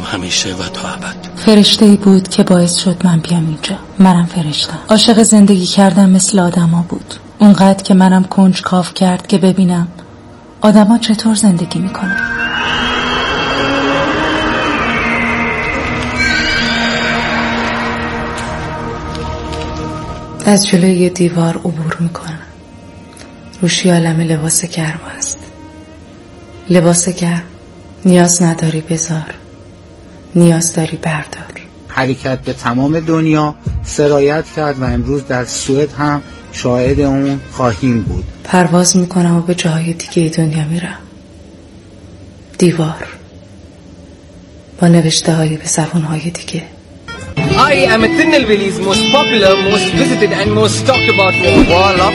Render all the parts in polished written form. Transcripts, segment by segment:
همیشه و تا ابد. فرشته‌ای بود که باعث شد من بیام اینجا. منم فرشته‌ام. عاشق زندگی کردن مثل آدما بود. اونقدر که منم کنجکاو کرد که ببینم آدما چطور زندگی میکنن. از جلوی یه دیوار عبور میکنم. روش یه عالمه لباس گرم است. لباس گرم نیاز نداری بذار، نیاز داری بردار. حرکت به تمام دنیا سرایت کرد و امروز در سوئد هم شاهد اون خواهیم بود. پرواز میکنم و به جاهای دیگه دنیا میرم. دیوار با نوشته های به زبان های دیگه. I am Tirunelveli's most popular, most visited and most talked about wall of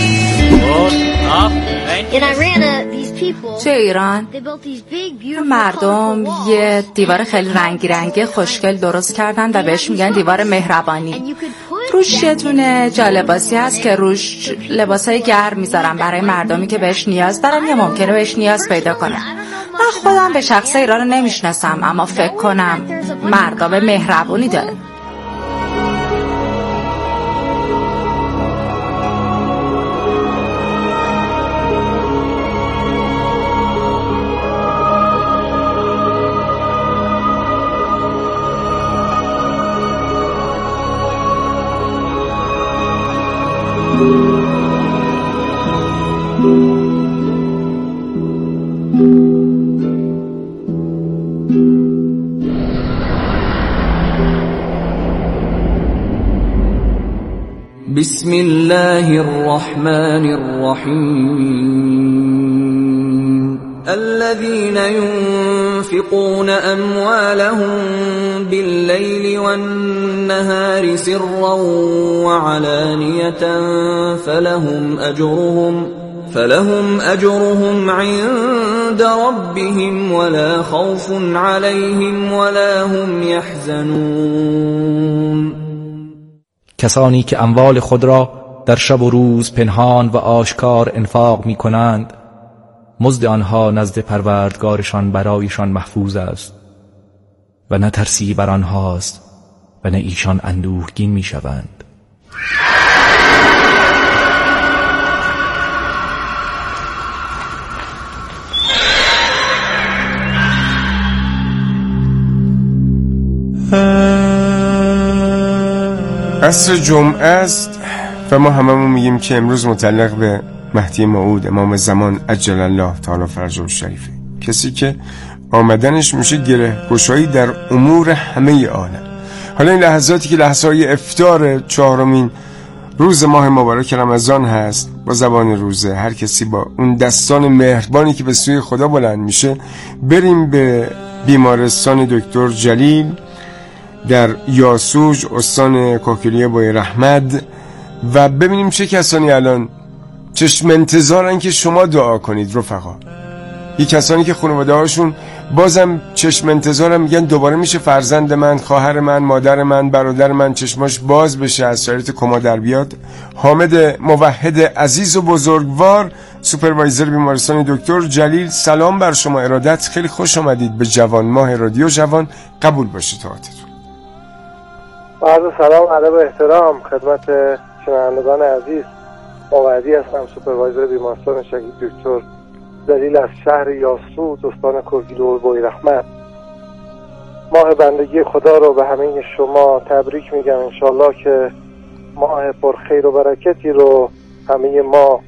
In Iran, these people توی ایران they built these big beautiful مردم یه دیوار خیلی رنگی رنگی خوشگل درست کردن و بهش میگن دیوار مهربانی. روش یه دونه جالباسی هست که روش لباسای گرم میذارن برای مردمی که بهش نیاز دارن یا ممکنه بهش نیاز پیدا کنن. من خودم به شخص ایران رو نمیشناسم اما فکر کنم مردم مهربونی داره. بسم الله الرحمن الرحیم الذين ينفقون أموالهم بالليل والنهار سرا وعلانية فلهم أجرهم عند ربهم ولا خوف عليهم ولا هم يحزنون. کسانی که اموال خود را در شب و روز پنهان و آشکار انفاق می کنند، مزد آنها نزد پروردگارشان برایشان محفوظ است و نه ترسی بر آنهاست و نه ایشان اندوهگین می شوند. عصر جمعه است و ما هممون میگیم که امروز متعلق به مهدی موعود امام زمان عجل الله تعالی فرجه الشریفه، کسی که آمدنش میشه گره گشایی در امور همه عالم. حالا این لحظاتی که لحظه‌های افطار 4مین روز ماه مبارک رمضان هست، با زبان روزه هر کسی با اون دستان مهربانی که به سوی خدا بلند میشه بریم به بیمارستان دکتر جلیل در یاسوج استان کوکیلیه بوی رحمت و ببینیم چه کسانی الان چشم انتظارن که شما دعا کنید. رفقا، یک کسانی که خانواده هاشون بازم چشم انتظارن، میگن دوباره میشه فرزند من، خواهر من، مادر من، برادر من چشماش باز بشه، از شرایط کما در بیاد. حامد موحد عزیز و بزرگوار، سوپروایزر بیمارستان دکتر جلیل، سلام بر شما. ارادت، خیلی خوش آمدید به جوان ماه رادیو جوان. قبول باشه طاعتتون. عرض سلام، ادب و احترام خدمت شنوندگان عزیز. موعدی هستم، سوپروایزر بیمارستان شهید دکتر جلیل از شهر یاسوج استان کوکیلیه بوی رحمت. ماه بندگی خدا رو به همه شما تبریک میگم. انشالله که ماه پر خیر و برکتی رو همه ما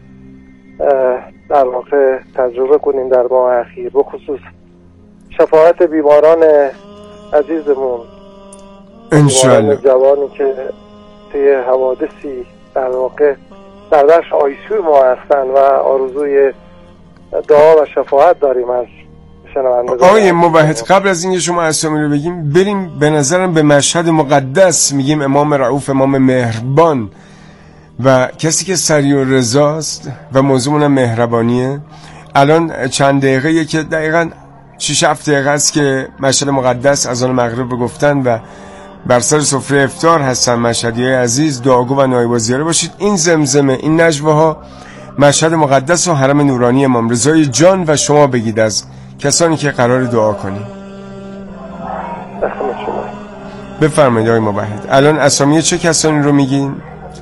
در واقع تجربه کنیم در ماه اخیر، به خصوص شفاعت بیماران عزیزمون، انشالله جوانی که توی حوادثی در واقع در بخش آیسیو ما هستن و آرزوی دعا و شفاعت داریم از شنوندگان. آقای موحد، قبل از اینکه شما اسامی رو بگیم بریم به نظرم به مشهد مقدس. میگیم امام رؤوف، امام مهربان و کسی که سریع و رضاست و موضوعمون مهربانیه. الان چند دقیقه که دقیقاً 6-7 دقیقه است که مشهد مقدس اذان مغرب رو گفتن و بر سر سفره افطار هستن مشهدیای عزیز. دعاگو و نایبازیاره باشید. این زمزمه، این نجوه ها مشهد مقدس و حرم نورانی امام رضای جان و شما بگید از کسانی که قرار دعا کنیم. رحمت شما. بفرمایید آقای موحد. الان اسامی چه کسانی رو میگین؟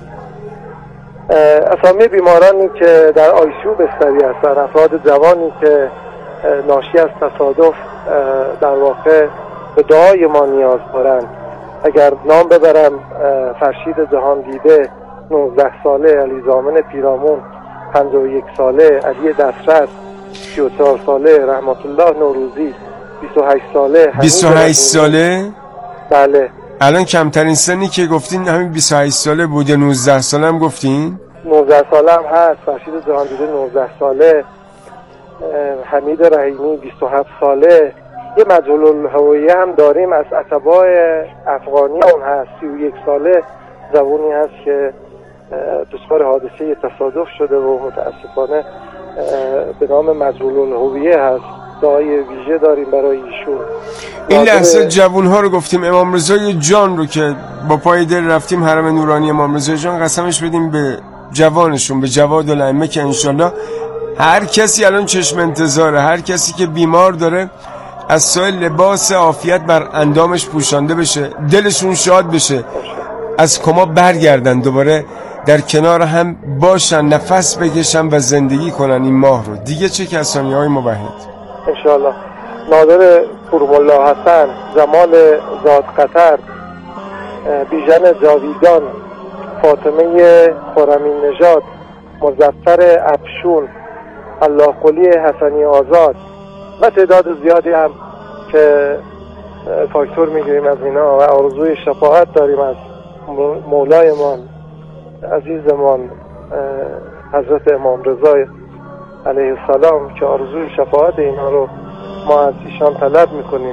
اسامی بیمارانی که در آیسیو بستری هستند، افراد جوانی که ناشی از تصادف در واقع به دعای ما نیاز دارند. اگر نام ببرم، فرشید جهان دیده 19 ساله، علی زامن پیرامون 51 ساله، علی دسترس 34 ساله، رحمت الله نوروزی 28 ساله. 28 ساله؟ بله. الان کمترین سنی که گفتین همین 28 ساله بود یا 19 ساله هم گفتین؟ 19 ساله هم هست. فرشید جهان دیده 19 ساله، حمید رحیمی 27 ساله. یه مجهول الهویه هم داریم از اتباع افغانی هم هست، 31 ساله جوانی هست که دچار حادثه تصادف شده و متاسفانه به نام مجهول الهویه هست. دعای ویژه داریم برای ایشون. این لحظه جوانها رو گفتیم، امام رضای جان رو که با پای دل رفتیم حرم نورانی امام رضای جان، قسمش بدیم به جوانشون، به جواد الائمه، که انشالله هر کسی الان چشم انتظاره، هر کسی که بیمار داره از سایه لباس عافیت بر اندامش پوشانده بشه، دلشون شاد بشه، از کما برگردن، دوباره در کنار هم باشن، نفس بکشن و زندگی کنن این ماه رو. دیگه چه کسانی های موحد؟ انشاءالله نادر پورملا حسن، جمال زاد قطر، بیژن جاویدان، فاطمه خرمی نژاد، مظفر افشون، الله قلی حسنی آزاد و تعداد زیادی هم که فاکتور میگیریم از اینا و آرزوی شفاعت داریم از مولایمان عزیزمان حضرت امام رضا علیه السلام که آرزوی شفاعت اینا رو ما از ایشان طلب میکنیم.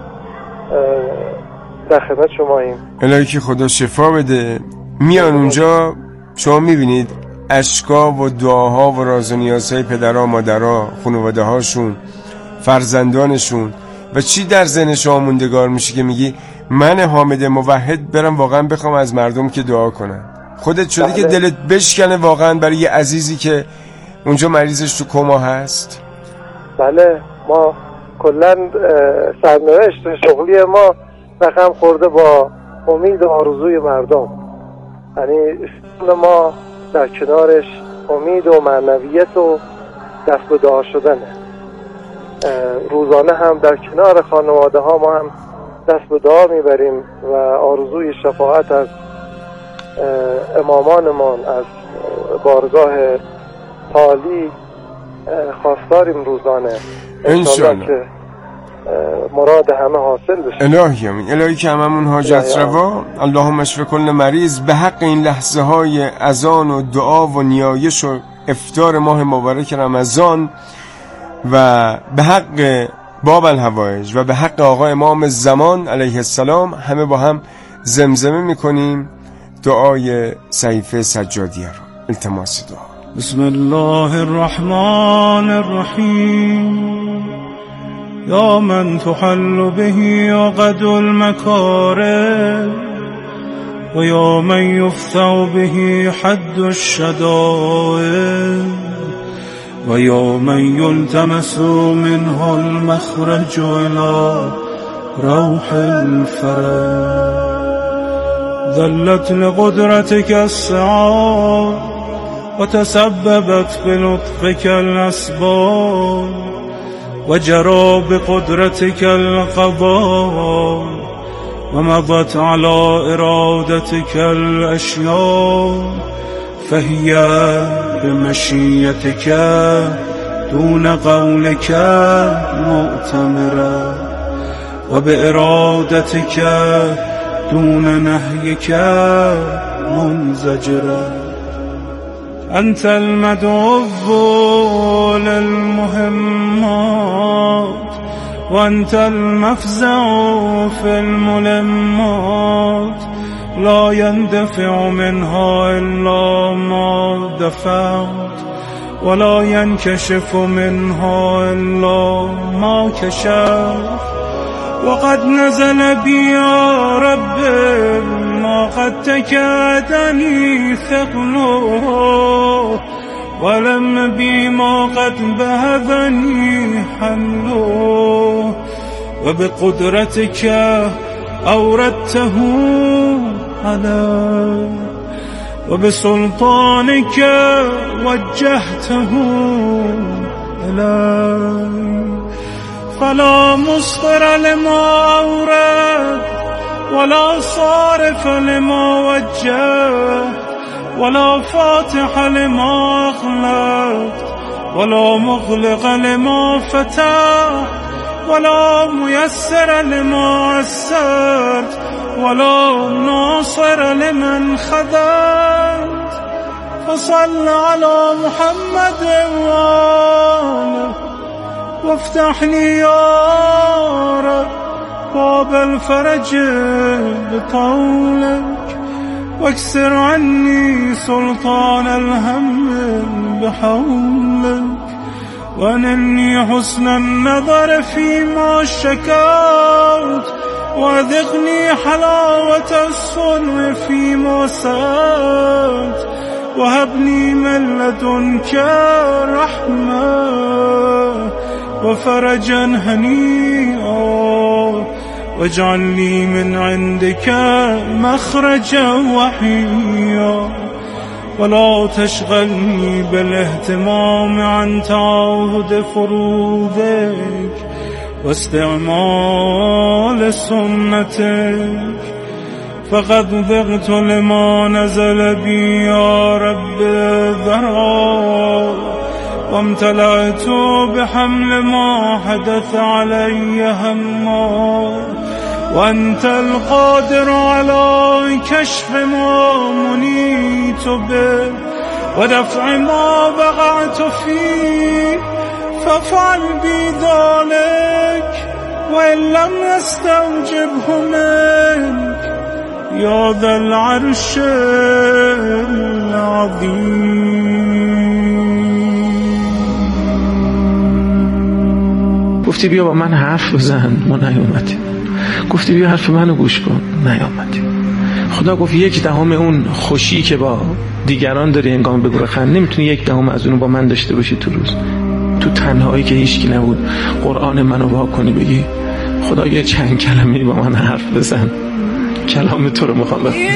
در خدمت شماییم. الهی که خدا شفا بده. میان اونجا شما میبینید اشکا و دعاها و راز و نیازهای پدرها، مادرها، خانواده هاشون، فرزندانشون و چی در ذهن شما موندگار میشه که میگی من حامد موحد برم واقعا بخوام از مردم که دعا کنن. خودت شده که دلت بشکنه واقعا برای یه عزیزی که اونجا مریضش تو کما هست؟ بله، ما کلن سرنوشت شغلی ما رقم خورده با امید و آرزوی مردم. یعنی ما در کنارش امید و معنویت و دست به دعا شدنه. روزانه هم در کنار خانواده ها ما هم دست به دعا میبریم و آرزوی شفاعت از امامانمان، از بارگاه تعالی خواستاریم روزانه انشاءالله که مراد همه حاصل بشه. الهی امین. الهی که هممون حاجت روا. اللهم اشف کل مریض. به حق این لحظه های اذان و دعا و نیایش و افطار ماه مبارک رمضان و به حق باب الحوائج و به حق آقا امام زمان علیه السلام همه با هم زمزمه میکنیم دعای صحیفه سجادیه رو. التماس دعا. بسم الله الرحمن الرحیم. یا من تحل به عقد المکاره و یا من یفتح به حد الشدائد و یا من یلتمس منه المخرج الى روح الفرج. ذلت لقدرتك السعاد وتسببت بلطفك الأسباب وجرى بقدرتك القضاء ومضت على إرادتك الأشياء فهي بمشيتك دون قولك مؤتمرة وبإرادتك دون نهيك منزجرة. أنت المدعو للمهمات وأنت المفزع في الملمات لا يندفع منها إلا ما دفعت ولا ينكشف منها إلا ما كشفت. وقد نزل بي يا رب ما قد تكادني ثقله ولم بي ما قد بهذني حمله وبقدرتك أوردته علي وبسلطانك وجهته إلي فلا مصدر لما أورد ولا صارف لما وجه ولا فاتح لما أغلق ولا مغلق لما فتح ولا ميسر لما عسرت ولا ناصر لمن خذلت فصل على محمد وآله وافتح لي يا رب باب الفرج بطولك واكسر عني سلطان الهم بحولك وانني حسن النظر فيما شكوت وذقني حلاوة الصنع فيما سألت وهبني من لدنك رحمة وفرجا هنيئا واجعل لي من عندك مخرجا وحيا ولا تشغلني بالاهتمام عن تعاهد فروضك واستعمال سنتك فقد ضغت لما نزل بي يا رب ذرا وامتلأت بحمل ما حدث علي هما وأنت القادر على كشف ما منيت به ودفع ما بقعت فيه فافعل بي ذلك وإن لم يستوجبه منك يا ذا العرش العظيم. گفتی بیا با من حرف بزن، ما نیومدی. گفتی بیا حرف منو گوش کن، نیامدی. خدا گفت 1/10 اون خوشی که با دیگران داری انگام بگو بخند نمیتونی 1/10 از اونو با من داشته باشی تو روز. تو تنهایی که هیچکی نبود قرآن منو وا کنی بگی خدا یه چند کلمه‌ای با من حرف بزن، کلام تو رو میخوام بخونم.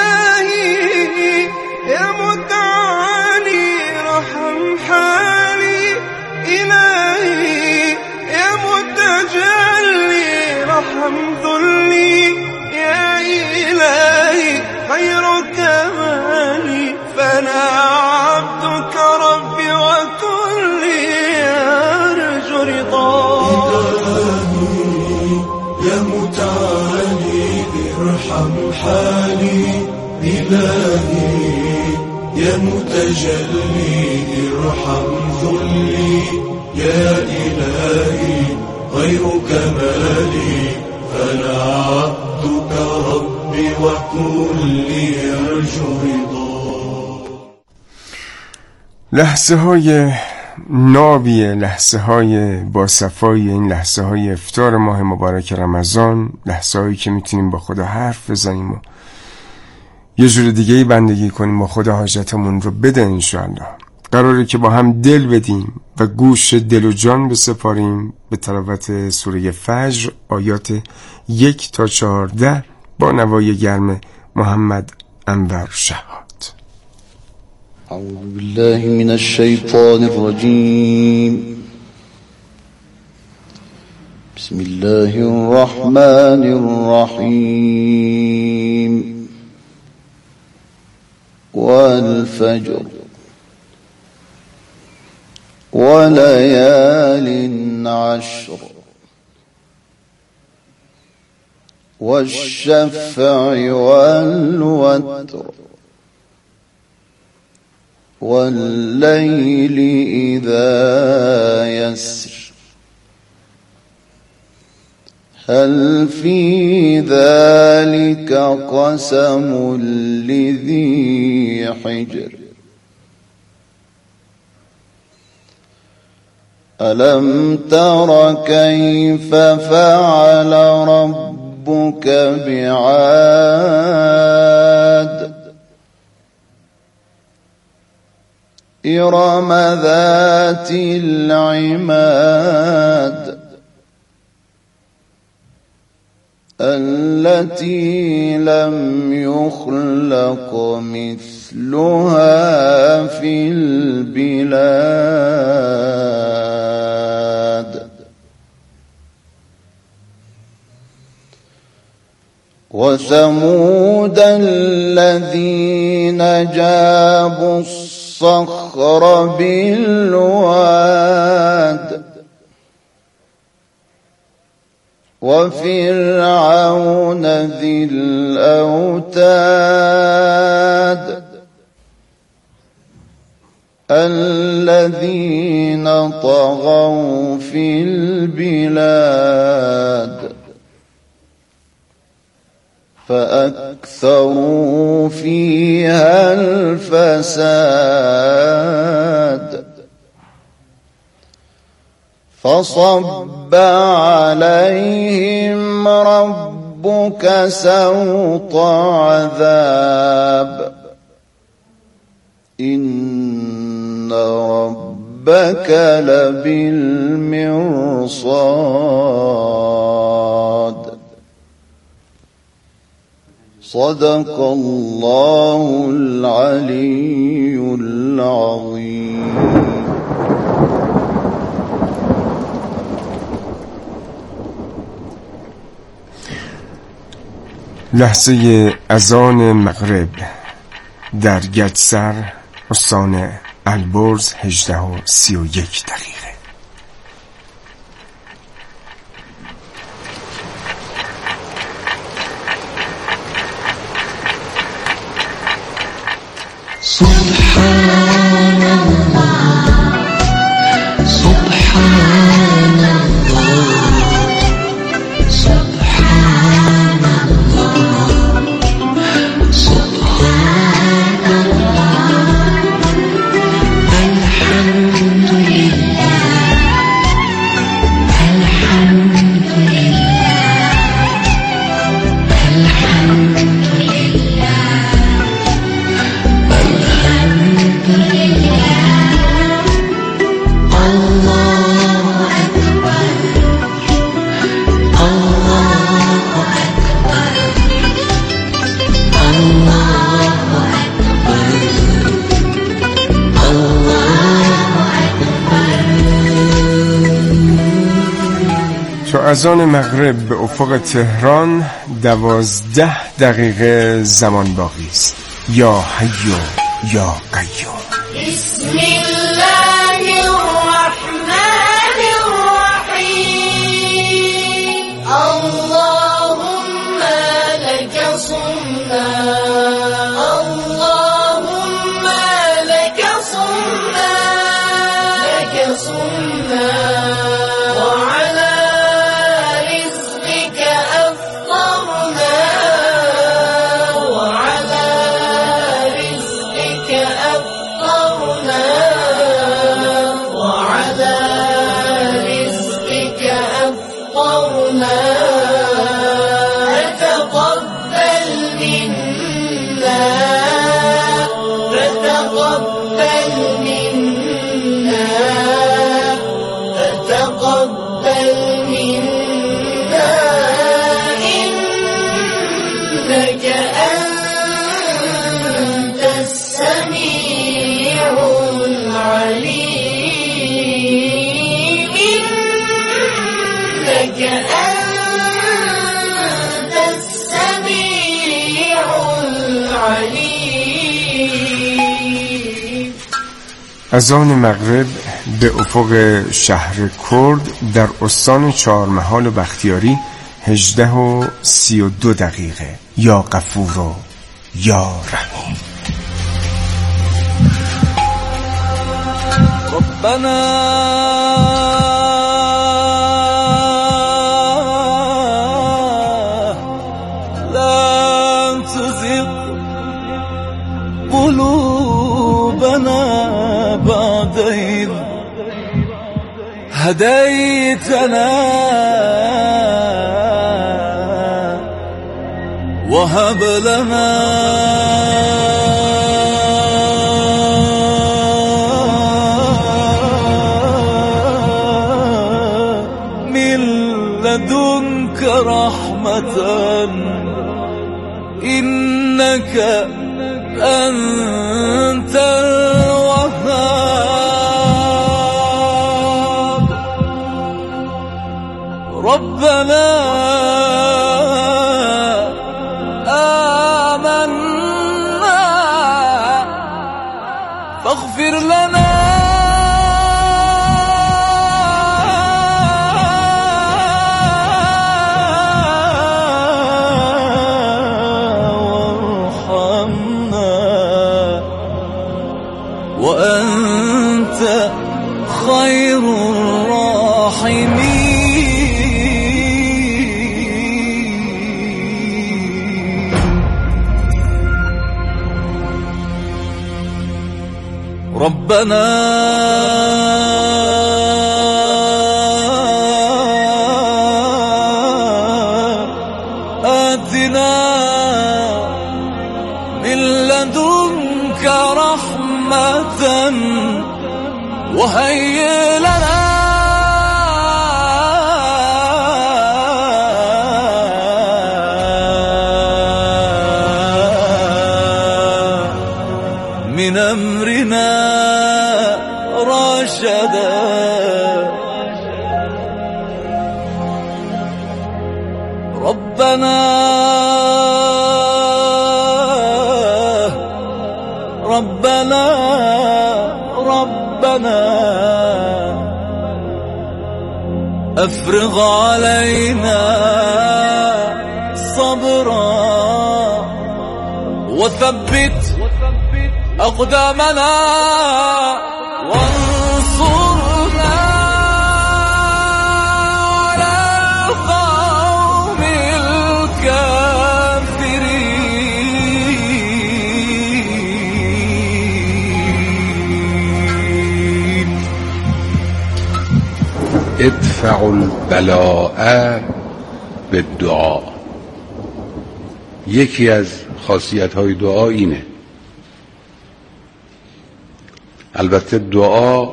خيرك مالي فانا عبدك ربي وكلي ارجو رضاك يا متعالي ارحم حالي إلهي يا متجلي ارحم ذلي يا إلهي غيرك مالي فانا عبدك ربي وكلي ارجو رضاك. لحظه های نابیه، لحظه های با صفای این لحظه های افطار ماه مبارک رمضان، لحظه هایی که میتونیم با خدا حرف بزنیم و یه جور دیگه بندگی کنیم با خدا، حاجتمون رو بده انشاءالله. قراره که با هم دل بدیم و گوش دل و جان بسپاریم به تلاوت سوره فجر آیات 1 تا 14 با نوای گرم محمد انور شهاد. اعوذ بالله من الشیطان الرجیم بسم الله الرحمن الرحیم والفجر وليال عشر والشفع والوتر والليل إذا يسر هل في ذلك قسم لذي حجر ألم تر كيف فعل ربك بعاد إرم ذات العماد التي لم يخلق مثلها في البلاد وثمود الذين جابوا الصخر بالواد وفرعون ذي الأوتاد الذين طغوا في البلاد فأكثروا فيها الفساد فصب عليهم ربك سوط عذاب إن ربك لبالمرصاد صدق الله العلي العظيم. لحظه اذان مغرب در گچسر استان البرز 18:31. سبحان الله سبحان الله سبحان الله سبحان الله الحمد لله الحمد لله الحمد لله اذان مغرب به افق تهران 12 دقیقه زمان باقی است. یا حی یا قیوم. بسم الله الرحمن الرحیم اللهم لك صمنا اللهم لك صمنا لك صمنا اذان مغرب به افق شهر کرد در استان چهارمحال و بختیاری 18:32 دقیقه. یا غفور و یا رحیم. ربنا لا تزغ قلوبنا بعد إذ هديتنا وهب لنا من لدنك رحمة إنك أنت الوهاب ربنا آمنا فاغفر لنا وأنت خير الراحمين ربنا آتنا من لدنك رحمة وهيئ لنا من أمرنا رشدا ربنا أفرغ علينا صبرا وثبت أقدامنا وانصرنا على القوم الكافرين ادفع البلاء بالدعا. یکی از خاصیت‌های دعا اینه. البته دعا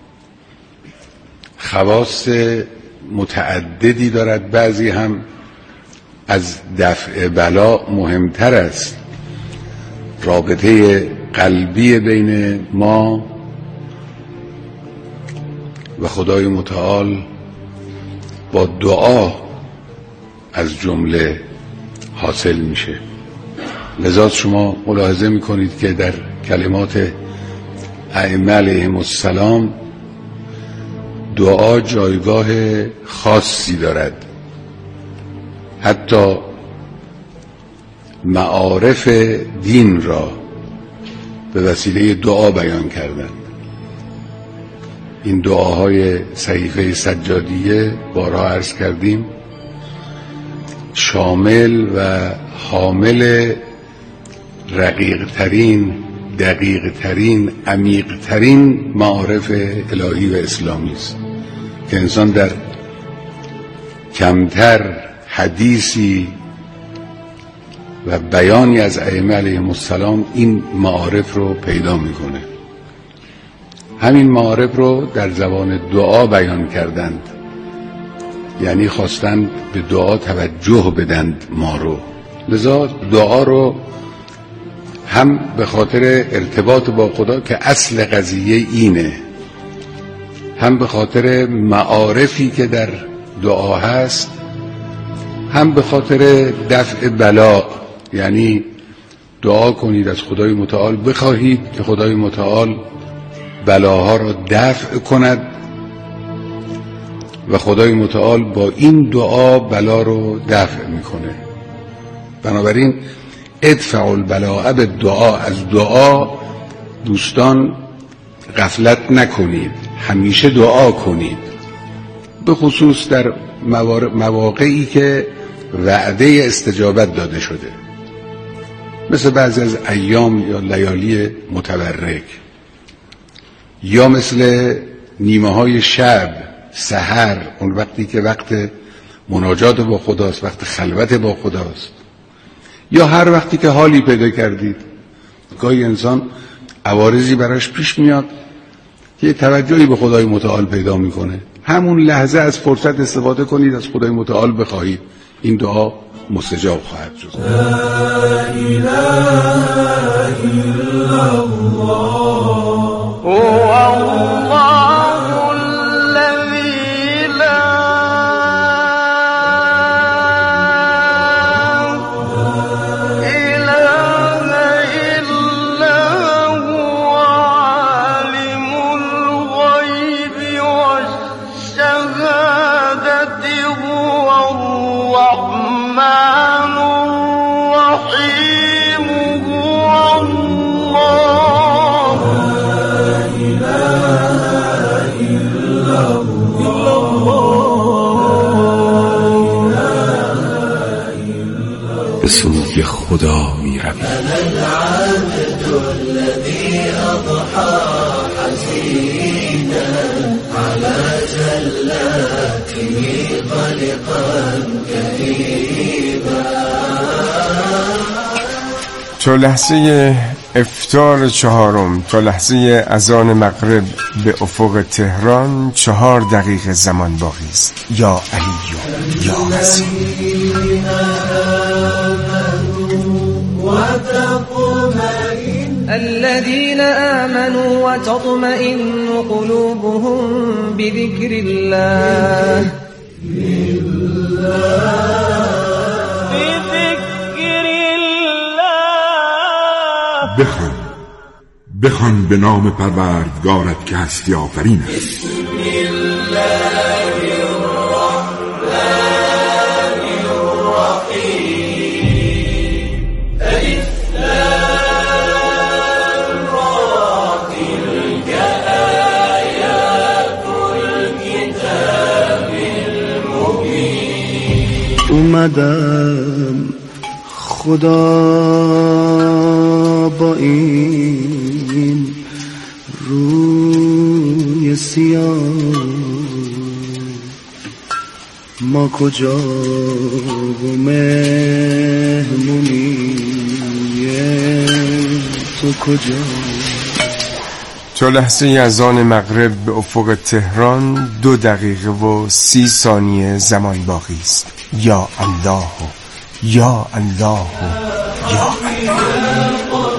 خواص متعددی دارد، بعضی هم از دفع بلا مهمتر است. رابطه قلبی بین ما و خدای متعال با دعا از جمله حاصل میشه. لذا شما ملاحظه میکنید که در کلمات ائمه علیهم السلام دعا جایگاه خاصی دارد. حتی معارف دین را به وسیله دعا بیان کردند. این دعاهای صحیفه سجادیه بارها عرض کردیم شامل و حامل رقیق‌ترین، دقیق‌ترین، عمیق‌ترین معارف الهی و اسلامی است که انسان در کمتر حدیثی و بیانی از ائمه علیهم السلام این معارف رو پیدا میکنه. همین معارف رو در زبان دعا بیان کردند، یعنی خواستند به دعا توجه بدند ما رو. لذا دعا رو هم به خاطر ارتباط با خدا که اصل قضیه اینه، هم به خاطر معارفی که در دعا هست، هم به خاطر دفع بلا، یعنی دعا کنید از خدای متعال، بخواهید که خدای متعال بلاها را دفع کند و خدای متعال با این دعا بلا رو دفع میکنه. بنابراین ادفع البلاء بالدعا، از دعا دوستان غفلت نکنید، همیشه دعا کنید، به خصوص در مواقعی که وعده استجابت داده شده، مثل بعضی از ایام یا لیالی متورک، یا مثل نیمه های شب، سحر، اون وقتی که وقت مناجات با خداست، وقت خلوت با خداست، یا هر وقتی که حالی پیدا کردید. گاهی انسان عوارضی براش پیش میاد که توجهی به خدای متعال پیدا میکنه، همون لحظه از فرصت استفاده کنید، از خدای متعال بخواهید. این دعا مستجاب خواهد شد. لا اله الا الله هو الله الذي لا اله الا هو عالم الغيب والشهادة هو الرحمن الرحيم هو الله لا إله إلا الله به سوی خدا می روی. أنا العبد الذي أضحى حزينا على زلاته قلقا كئيبا. تا لحظه افطار چهارم، تا لحظه اذان مغرب به افق تهران 4 دقیقه زمان باقی است. یا علی یا حسین. الذين آمنوا وتطمئن قلوبهم بذكر الله بخوان به نام پروردگارت که هستی آفرین است. بسم الله الرحمن الرحیم. الف لام را تلك آیات الکتاب المبین. اومدم خدا با این روی سیاه ما کجا و مهمونی تو کجا. تا لحظه اذان مغرب به افق تهران 2 دقیقه و 30 ثانیه زمان باقی است. یا الله یا الله یا الله.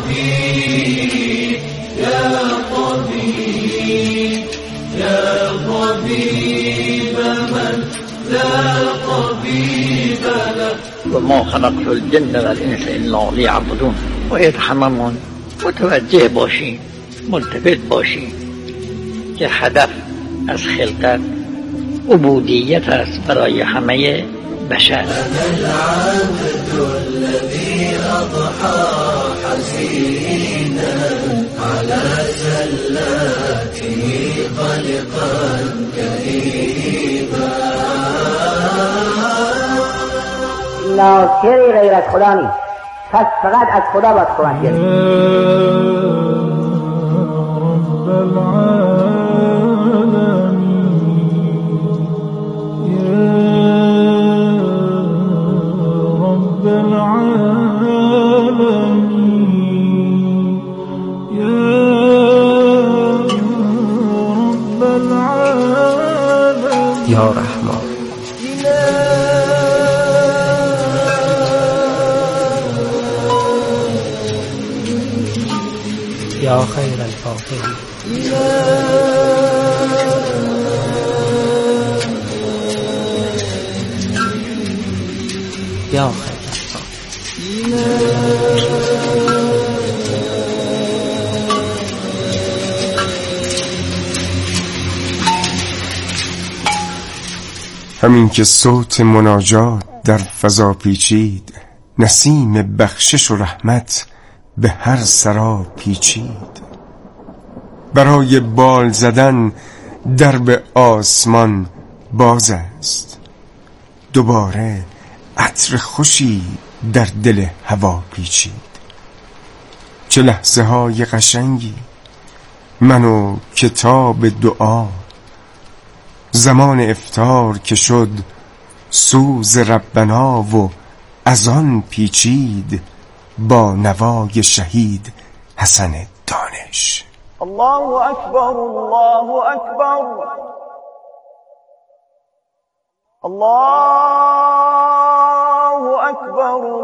وما خلقت الجن والانس الا ليعبدون. باید هممون متوجه باشیم، ملتفت باشیم که هدف از خلقت عبودیت است برای همه بشر. أنا العبد الذي أضحى حزينا على زلاته قلقا كئيبا. ناصری غیر از خدا نیست، پس فقط از خدا باید کمک گرفت. یا رحمان. یا خیر الفاتحین. یا خیر همین که صوت مناجات در فضا پیچید، نسیم بخشش و رحمت به هر سرا پیچید. برای بال زدن درب آسمان باز است، دوباره عطر خوشی در دل هوا پیچید. چه لحظه های قشنگی، من و کتاب دعا، زمان افطار که شد سوز ربنا و از آن پیچید با نوای شهید حسن دانش. الله أكبر الله أكبر الله أكبر